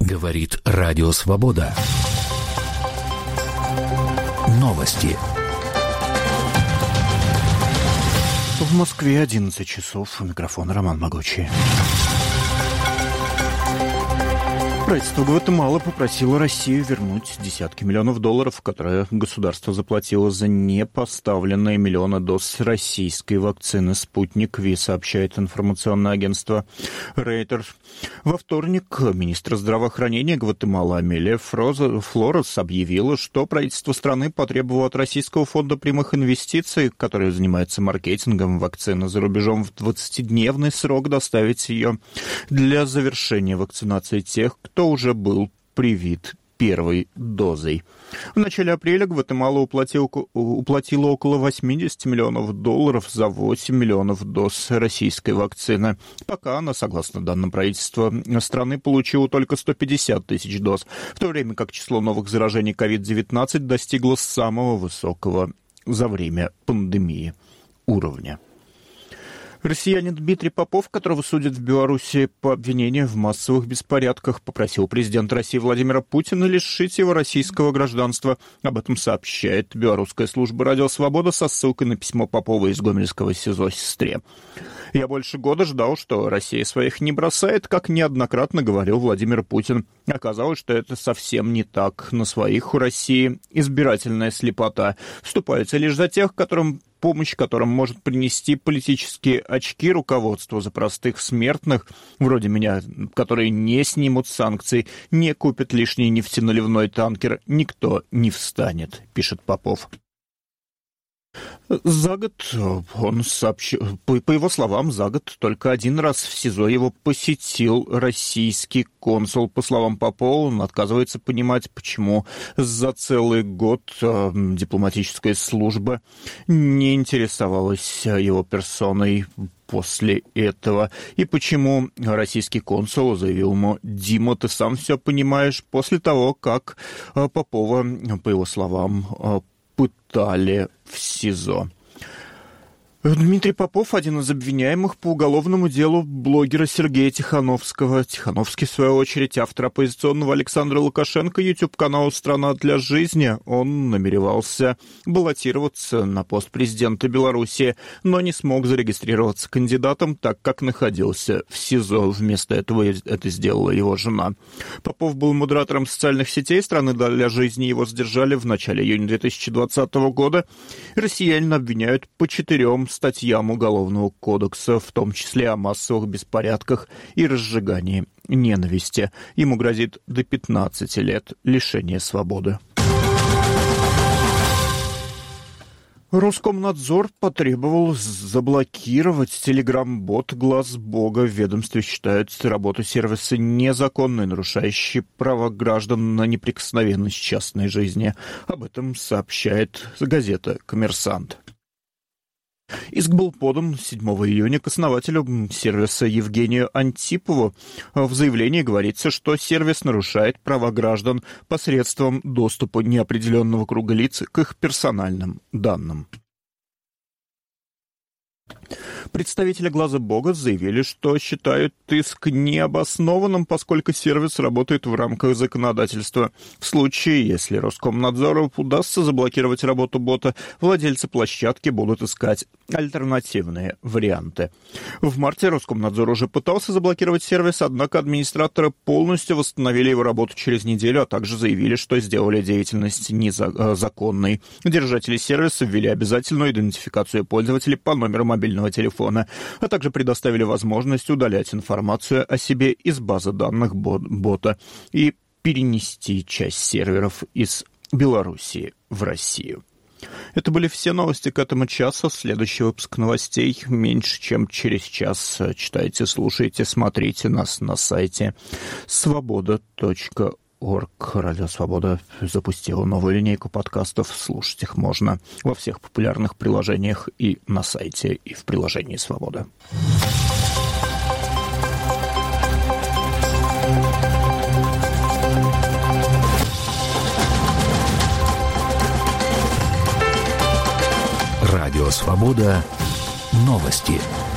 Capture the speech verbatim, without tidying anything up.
Говорит Радио Свобода. Новости. В Москве одиннадцать часов. У микрофона Роман Могучий. Правительство Гватемалы попросило Россию вернуть десятки миллионов долларов, которые государство заплатило за непоставленные миллионы доз российской вакцины «Спутник Ви», сообщает информационное агентство Reuters. Во вторник министр здравоохранения Гватемалы Амелия Флорес объявила, что правительство страны потребовало от Российского фонда прямых инвестиций, который занимается маркетингом вакцины за рубежом, в двадцатидневный срок доставить ее для завершения вакцинации тех, кто уже был привит первой дозой. В начале апреля Гватемала уплатил, уплатила около восемьдесят миллионов долларов за восемь миллионов доз российской вакцины. Пока она, согласно данным правительства страны, получила только сто пятьдесят тысяч доз, в то время как число новых заражений ковид девятнадцать достигло самого высокого за время пандемии уровня. Россиянин Дмитрий Попов, которого судят в Беларуси по обвинению в массовых беспорядках, попросил президента России Владимира Путина лишить его российского гражданства. Об этом сообщает белорусская служба «Радио Свобода» со ссылкой на письмо Попова из гомельского СИЗО сестре. «Я больше года ждал, что Россия своих не бросает, как неоднократно говорил Владимир Путин. Оказалось, что это совсем не так. На своих у России избирательная слепота. Вступаются лишь за тех, которым помощь которым может принести политические очки руководству, за простых смертных, вроде меня, которые не снимут санкций, не купят лишний нефтеналивной танкер, никто не встанет», пишет Попов. За год он сообщил, по, по его словам, за год только один раз в СИЗО его посетил российский консул. По словам Попова, он отказывается понимать, почему за целый год э, дипломатическая служба не интересовалась его персоной после этого. И почему российский консул заявил ему: «Дима, ты сам все понимаешь», после того, как э, Попова, по его словам, э, пытали в СИЗО. Дмитрий Попов – один из обвиняемых по уголовному делу блогера Сергея Тихановского. Тихановский, в свою очередь, автор оппозиционного Александра Лукашенко YouTube-канала «Страна для жизни». Он намеревался баллотироваться на пост президента Беларуси, но не смог зарегистрироваться кандидатом, так как находился в СИЗО. Вместо этого это сделала его жена. Попов был модератором социальных сетей «Страны для жизни». Его задержали в начале июня две тысячи двадцатого года. Россиянина обвиняют по четырем статьям Уголовного кодекса, в том числе о массовых беспорядках и разжигании ненависти. Ему грозит до пятнадцати лет лишения свободы. Роскомнадзор потребовал заблокировать телеграм-бот «Глаз Бога». В ведомстве считают работу сервиса незаконной, нарушающей права граждан на неприкосновенность частной жизни. Об этом сообщает газета «Коммерсант». Иск был подан седьмого июня к основателю сервиса Евгению Антипову. В заявлении говорится, что сервис нарушает права граждан посредством доступа неопределенного круга лиц к их персональным данным. Представители «Глаза Бога» заявили, что считают иск необоснованным, поскольку сервис работает в рамках законодательства. В случае, если Роскомнадзору удастся заблокировать работу бота, владельцы площадки будут искать альтернативные варианты. В марте Роскомнадзор уже пытался заблокировать сервис, однако администраторы полностью восстановили его работу через неделю, а также заявили, что сделали деятельность незаконной. Держатели сервиса ввели обязательную идентификацию пользователей по номеру мобильного телефона, а также предоставили возможность удалять информацию о себе из базы данных бота и перенести часть серверов из Белоруссии в Россию. Это были все новости к этому часу. Следующий выпуск новостей меньше, чем через час. Читайте, слушайте, смотрите нас на сайте свобода точка орг. Радио Свобода запустила новую линейку подкастов. Слушать их можно во всех популярных приложениях и на сайте, и в приложении Свобода. Радио Свобода. Новости.